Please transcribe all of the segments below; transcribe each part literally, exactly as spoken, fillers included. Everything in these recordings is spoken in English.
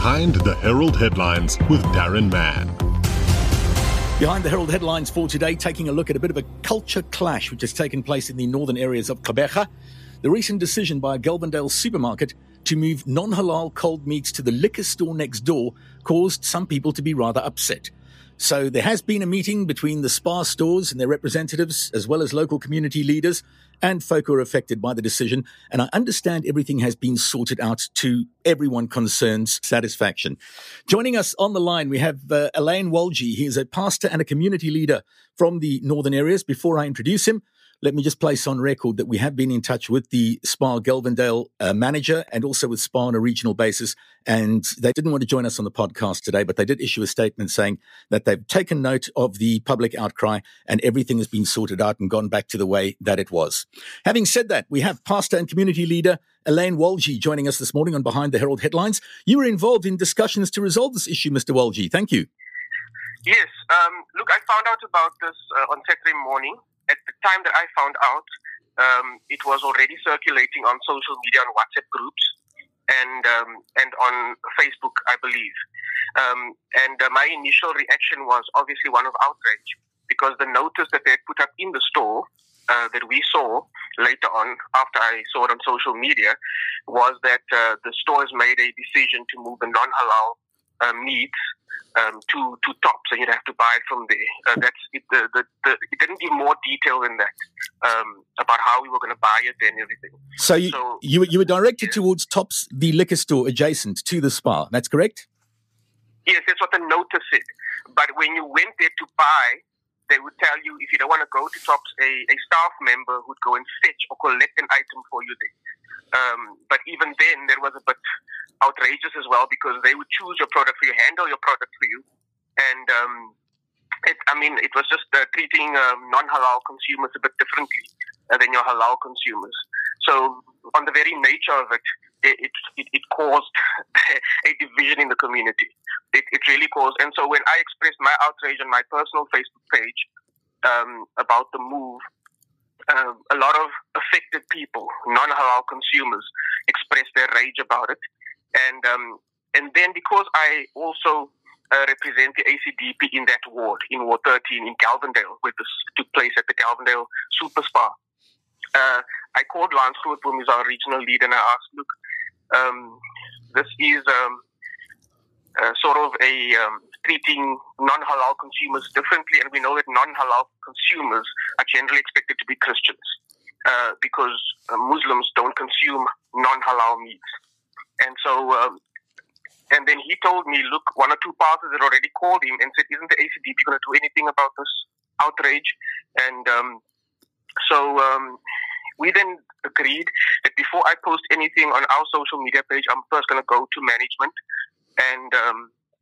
Behind the Herald Headlines with Darren Mann. Behind the Herald Headlines for today, taking a look at a bit of a culture clash which has taken place in the northern areas of Gqeberha. The recent decision by a Galvindale supermarket to move non-halal cold meats to the liquor store next door caused some people to be rather upset. So there has been a meeting between the Spar stores and their representatives, as well as local community leaders and folk who are affected by the decision. And I understand everything has been sorted out to everyone concerned's satisfaction. Joining us on the line, we have uh, Elaine Walji. He is a pastor and a community leader from the northern areas. Before I introduce him, let me just place on record that we have been in touch with the Spar Galvindale uh, manager and also with Spar on a regional basis. And they didn't want to join us on the podcast today, but they did issue a statement saying that they've taken note of the public outcry and everything has been sorted out and gone back to the way that it was. Having said that, we have pastor and community leader Elaine Walji joining us this morning on Behind the Herald Headlines. You were involved in discussions to resolve this issue, Mister Walji. Thank you. Yes. Um, look, I found out about this uh, on Saturday morning. At the time that I found out, um, it was already circulating on social media, on WhatsApp groups, and um, and on Facebook, I believe. Um, and uh, my initial reaction was obviously one of outrage, because the notice that they had put up in the store uh, that we saw later on, after I saw it on social media, was that uh, the store has made a decision to move the non-halal uh, meats Um, to to Tops, and you'd have to buy it from there. Uh, that's it. The, the, the, it didn't give more detail than that um, about how we were going to buy it and everything. So you so, you, you were directed yes. towards Tops, the liquor store adjacent to the Spar. That's correct? Yes, that's what the notice said. But when you went there to buy, they would tell you, if you don't want to go to Tops, a, a staff member would go and fetch or collect an item for you there. Um, but even then, there was a bit outrageous as well, because they would choose your product for you, handle your product for you. And, um, it, I mean, it was just uh, treating um, non-halal consumers a bit differently uh, than your halal consumers. So on the very nature of it, it, it, it caused a division in the community. It, it really caused. And so when I expressed my outrage on my personal Facebook page um, about the move, uh, a lot of affected people, non-halal consumers, expressed their rage about it. And um, and then because I also uh, represent the A C D P in that ward, in Ward thirteen, in Galvindale, where this took place at the Galvindale Super Spar, uh, I called Lance Groot, who is our regional leader, and I asked, look, um, this is um, uh, sort of a um, treating non-halal consumers differently, and we know that non-halal consumers are generally expected to be Christians uh, because uh, Muslims don't consume non-halal meats. And so, um, and then he told me, look, one or two pastors had already called him and said, isn't the A C D P going to do anything about this outrage? And um, so um, we then agreed that before I post anything on our social media page, I'm first going to go to management and um,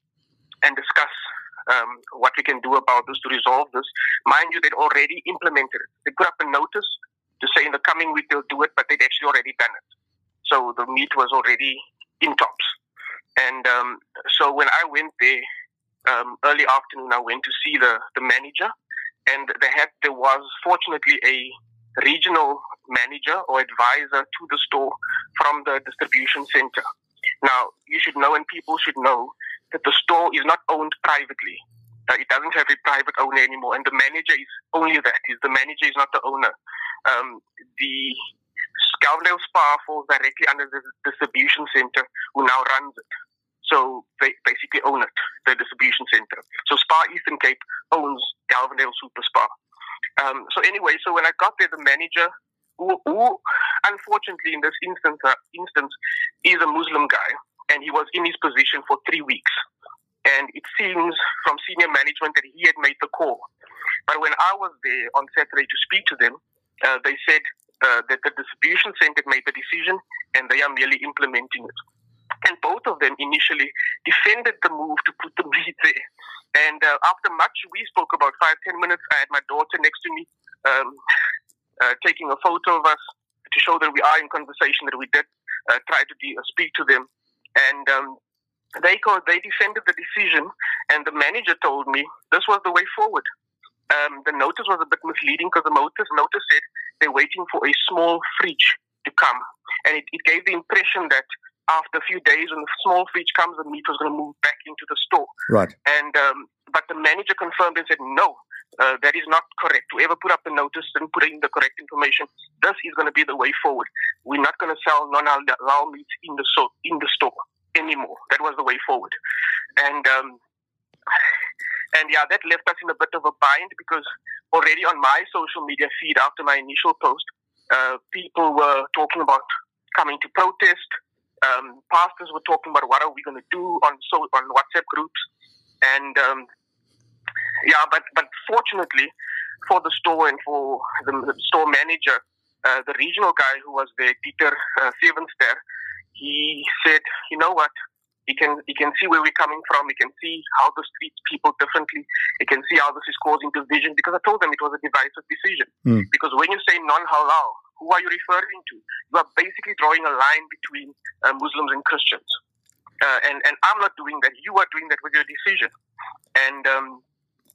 and discuss um, what we can do about this to resolve this. Mind you, they'd already implemented it. They put up a notice to say in the coming week they'll do it, but they'd actually already done it. So the meat was already in Tops. And um, so when I went there, um, early afternoon, I went to see the, the manager. And they had, there was fortunately a regional manager or advisor to the store from the distribution center. Now, you should know, and people should know, that the store is not owned privately. Uh, it doesn't have a private owner anymore. And the manager is only that. Is the manager is not the owner. Um, the Galvindale Spar falls directly under the distribution center, who now runs it. So they basically own it, the distribution center. So Spar Eastern Cape owns Galvindale Super Spar. Um, so anyway, so when I got there, the manager, who, who unfortunately in this instance, uh, instance is a Muslim guy, and he was in his position for three weeks. And it seems from senior management that he had made the call. But when I was there on Saturday to speak to them, uh, they said, Uh, that the distribution center made the decision and they are merely implementing it. And both of them initially defended the move to put the meat there. And uh, after much, we spoke about five, ten minutes. I had my daughter next to me um, uh, taking a photo of us to show that we are in conversation, that we did uh, try to de- speak to them. And um, they, co- they defended the decision, and the manager told me this was the way forward. Um, the notice was a bit misleading because the notice, notice said they're waiting for a small fridge to come. And it, it gave the impression that after a few days, when the small fridge comes, the meat was going to move back into the store. Right. And um, but the manager confirmed and said, no, uh, that is not correct. Whoever put up the notice didn't put in the correct information. This is going to be the way forward. We're not going to sell non-halal meat in the so- in the store anymore. That was the way forward. And um, and yeah, that left us in a bit of a bind, because already on my social media feed after my initial post, uh, people were talking about coming to protest. Um, pastors were talking about what are we going to do on so on WhatsApp groups, and um, yeah, but but fortunately for the store and for the, the store manager, uh, the regional guy who was there, Peter uh, Sevenster, he said, you know what, he can he can see where we're coming from. He can see how the streets people differently. He can see how this is causing division, because I told them it was a divisive decision. Mm. Because when you say non-halal, who are you referring to? You are basically drawing a line between uh, Muslims and Christians. Uh, and, and I'm not doing that. You are doing that with your decision. And um,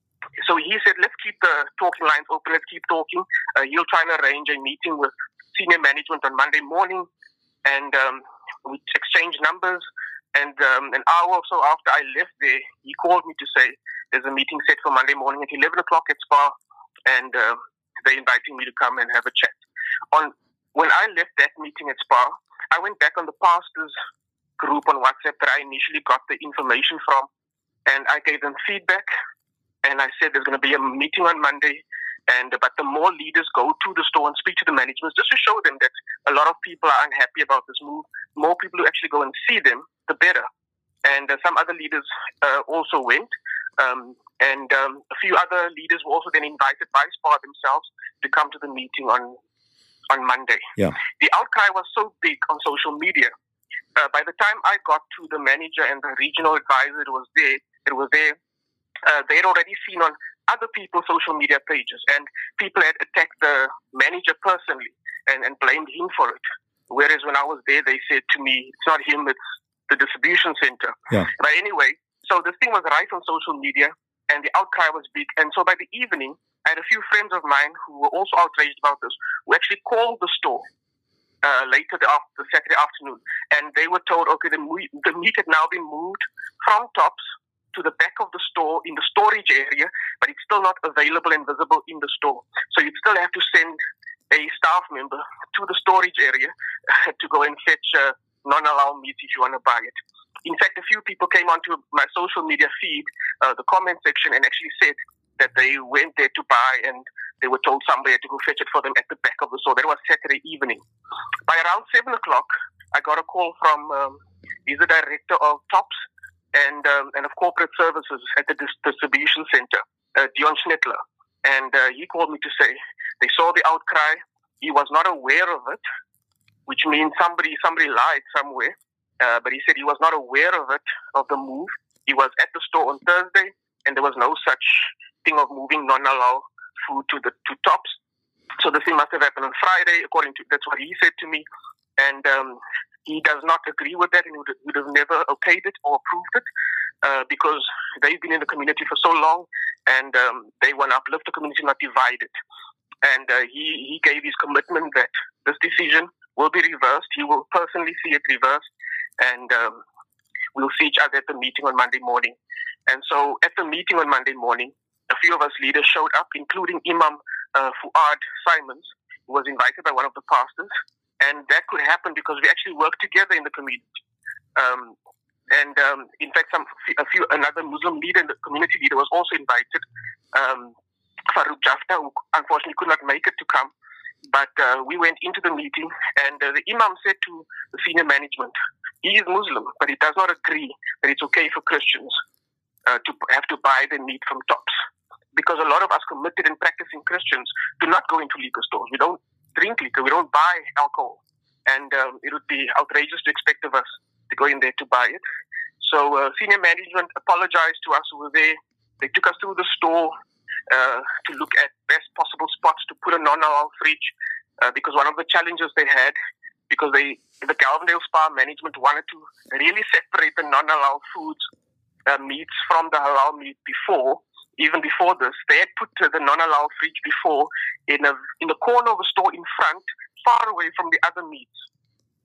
so he said, let's keep the talking lines open. Let's keep talking. Uh, he'll try and arrange a meeting with senior management on Monday morning. And um, we exchanged numbers. And um, an hour or so after I left there, he called me to say, there's a meeting set for Monday morning at eleven o'clock at Spa. And uh, they're inviting me to come and have a chat. On when I left that meeting at Spa, I went back on the pastors group on WhatsApp that I initially got the information from, and I gave them feedback, and I said there's going to be a meeting on Monday, and but the more leaders go to the store and speak to the management, just to show them that a lot of people are unhappy about this move, more people who actually go and see them, the better. And uh, some other leaders uh, also went, um, and um, a few other leaders were also then invited by Spa themselves to come to the meeting on on Monday. Yeah. The outcry was so big on social media. Uh, by the time I got to the manager and the regional advisor, it was there. It was there. Uh, they had already seen on other people's social media pages, and people had attacked the manager personally and, and blamed him for it. Whereas when I was there, they said to me, "It's not him; it's the distribution center." Yeah. But anyway, so this thing was rife on social media, and the outcry was big. And so by the evening, I had a few friends of mine who were also outraged about this, who actually called the store uh, later the, after, the Saturday afternoon, and they were told, okay, the, the meat had now been moved from Tops to the back of the store in the storage area, but it's still not available and visible in the store. So you'd still have to send a staff member to the storage area to go and fetch uh, non-halal meat if you want to buy it. In fact, a few people came onto my social media feed, uh, the comment section, and actually said that they went there to buy and they were told somebody had to go fetch it for them at the back of the store. That was Saturday evening. By around seven o'clock, I got a call from, um, he's the director of Tops and um, and of corporate services at the dis- distribution center, uh, Dion Schnittler. And uh, he called me to say they saw the outcry. He was not aware of it, which means somebody somebody lied somewhere. Uh, but he said he was not aware of it, of the move. He was at the store on Thursday, and there was no such thing of moving non-halal food to the to Tops. So the thing must have happened on Friday, according to, that's what he said to me. And um, he does not agree with that, and he would, would have never okayed it or approved it, uh, because they've been in the community for so long, and um, they want to uplift the community, not divide it. And uh, he, he gave his commitment that this decision will be reversed. He will personally see it reversed, and um, we'll see each other at the meeting on Monday morning. And so at the meeting on Monday morning, a few of us leaders showed up, including Imam uh, Fuad Simons, who was invited by one of the pastors. And that could happen because we actually work together in the community. Um, and um, in fact, some a few another Muslim leader, the community leader, was also invited, um, Farouk Jafta, who unfortunately could not make it to come. But uh, we went into the meeting, and uh, the Imam said to the senior management, he is Muslim, but he does not agree that it's okay for Christians uh, to have to buy the meat from Tops. Because a lot of us committed and practicing Christians do not go into liquor stores. We don't drink liquor. We don't buy alcohol. And um, it would be outrageous to expect of us to go in there to buy it. So uh, senior management apologized to us who were there. They took us through the store uh, to look at best possible spots to put a non-halal fridge, uh, because one of the challenges they had, because they the Galvindale Spa management wanted to really separate the non-halal foods, uh, meats from the halal meat before. Even before this, they had put uh, the non-halal fridge before in a in the corner of the store in front, far away from the other meats.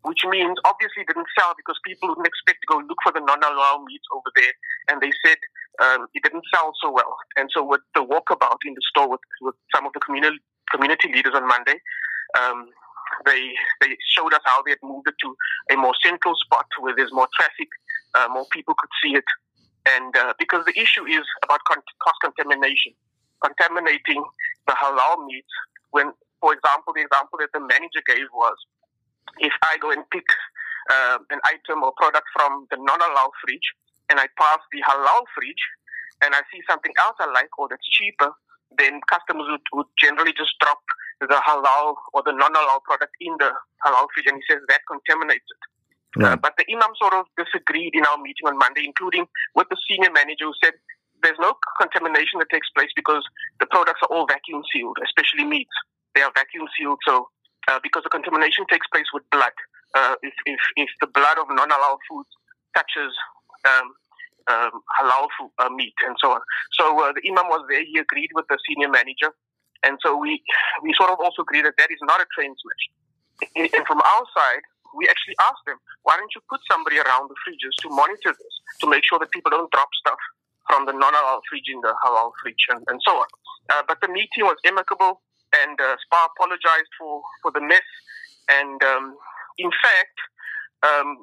which means obviously didn't sell because people wouldn't expect to go look for the non-halal meats over there. And they said um, it didn't sell so well. And so with the walkabout in the store with, with some of the community community leaders on Monday, um, they they showed us how they had moved it to a more central spot where there's more traffic, uh, more people could see it. And uh, because the issue is about con- cost contamination, contaminating the halal meat when, for example, the example that the manager gave was, if I go and pick uh, an item or product from the non-halal fridge and I pass the halal fridge and I see something else I like or that's cheaper, then customers would, would generally just drop the halal or the non-halal product in the halal fridge, and he says that contaminates it. Right. Uh, but the Imam sort of disagreed in our meeting on Monday, including with the senior manager who said there's no contamination that takes place because the products are all vacuum sealed, especially meats. They are vacuum sealed, so uh, because the contamination takes place with blood. Uh, if, if if the blood of non-halal food touches um, um, halal food, uh, meat and so on. So uh, the Imam was there. He agreed with the senior manager, and so we we sort of also agreed that that is not a train smash. And from our side, we actually asked them, why don't you put somebody around the fridges to monitor this, to make sure that people don't drop stuff from the non-halal fridge in the halal fridge and, and so on. Uh, but the meeting was amicable, and uh, SPAR apologized for, for the mess. And um, in fact, um,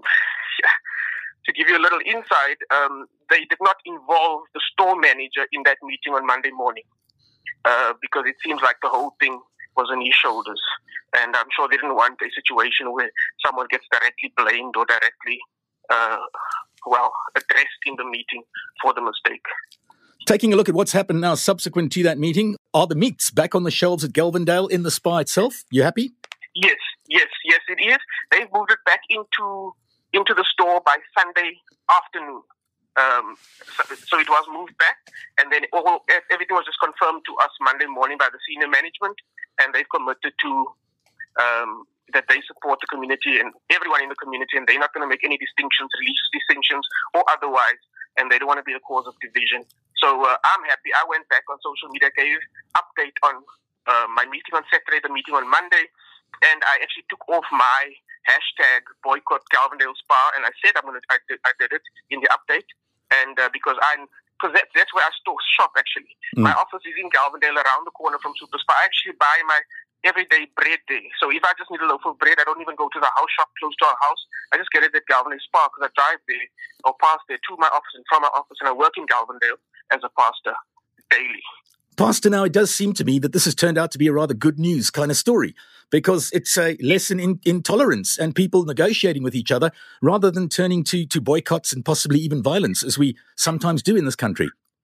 to give you a little insight, um, they did not involve the store manager in that meeting on Monday morning uh, because it seems like the whole thing was on his shoulders. And I'm sure they didn't want a situation where someone gets directly blamed or directly, uh, well, addressed in the meeting for the mistake. Taking a look at what's happened now subsequent to that meeting, are the meats back on the shelves at Galvindale in the SPAR itself? You happy? Yes, yes, yes, it is. They've moved it back into into the store by Sunday afternoon. Um, so, so it was moved back, and then all, everything was just confirmed to us Monday morning by the senior management, and they've committed to um, that they support the community and everyone in the community, and they're not going to make any distinctions, religious distinctions or otherwise, and they don't want to be a cause of division. So uh, I'm happy. I went back on social media, gave update on uh, my meeting on Saturday, the meeting on Monday, and I actually took off my hashtag boycott Galvindale SPAR, and I said I'm going to. I did, I did it in the update, and uh, because I'm because that, that's where I store shop actually. Mm. My office is in Galvindale, around the corner from SuperSpar. I actually buy my everyday bread there. So if I just need a loaf of bread, I don't even go to the house shop close to our house. I just get it at Galvindale SPAR because I drive there or pass there to my office and from my office, and I work in Galvindale as a pastor daily. Pastor, now it does seem to me that this has turned out to be a rather good news kind of story, because it's a lesson in, in tolerance and people negotiating with each other rather than turning to, to boycotts and possibly even violence, as we sometimes do in this country.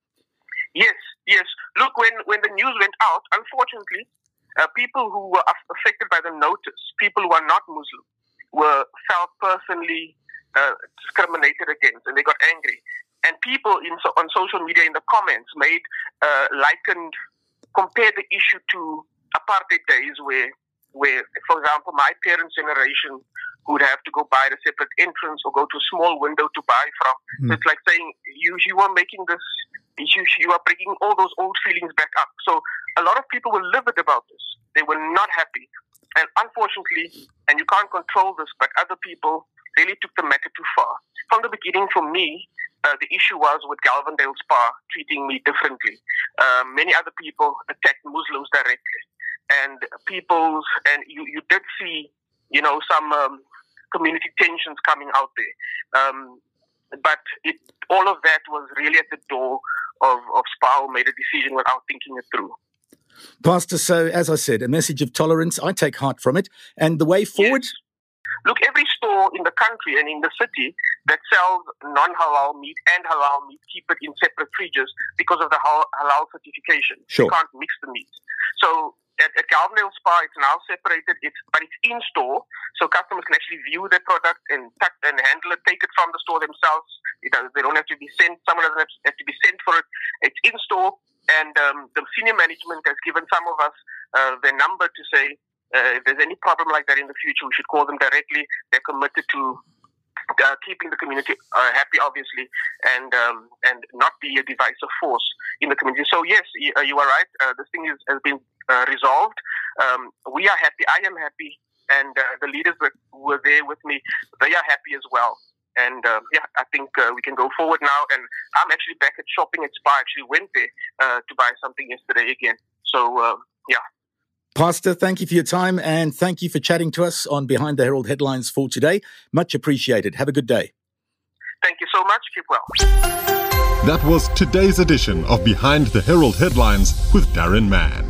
Yes, yes. Look, when, when the news went out, unfortunately, uh, people who were affected by the notice, people who are not Muslim, were felt personally uh, discriminated against, and they got angry. And people in so, on social media in the comments made uh, likened, compared the issue to apartheid days where, where, for example, my parents' generation would have to go buy a separate entrance or go to a small window to buy from. Mm. So it's like saying you you are making this, you, you are bringing all those old feelings back up. So a lot of people were livid about this. They were not happy. And unfortunately, and you can't control this, but other people really took the matter too far. From the beginning, for me, Uh, the issue was with Galvindale SPAR treating me differently. Uh, many other people attacked Muslims directly, and people's and you, you did see, you know, some um, community tensions coming out there. Um, but it, all of that was really at the door of, of SPAR, who made a decision without thinking it through. Pastor, so as I said, a message of tolerance. I take heart from it, and the way forward. Yes. Look, every store in the country and in the city that sells non-halal meat and halal meat, keep it in separate fridges because of the halal certification. Sure. You can't mix the meats. So at, at Galvindale SPAR, it's now separated, it's, but it's in-store, so customers can actually view the product and touch and handle it, take it from the store themselves. It does, they don't have to be sent, someone doesn't have to, have to be sent for it. It's in-store, and um, the senior management has given some of us uh, their number to say, Uh, if there's any problem like that in the future, we should call them directly. They're committed to uh, keeping the community uh, happy, obviously, and um, and not be a divisive force in the community. So yes, you, uh, you are right. Uh, this thing is, has been uh, resolved. Um, we are happy. I am happy and uh, the leaders that were there with me, they are happy as well. And uh, yeah, I think uh, we can go forward now. And I'm actually back at shopping at Spar. I actually went there uh, to buy something yesterday again. So uh, yeah. Pastor, thank you for your time, and thank you for chatting to us on Behind the Herald Headlines for today. Much appreciated. Have a good day. Thank you so much. Keep well. That was today's edition of Behind the Herald Headlines with Darren Mann.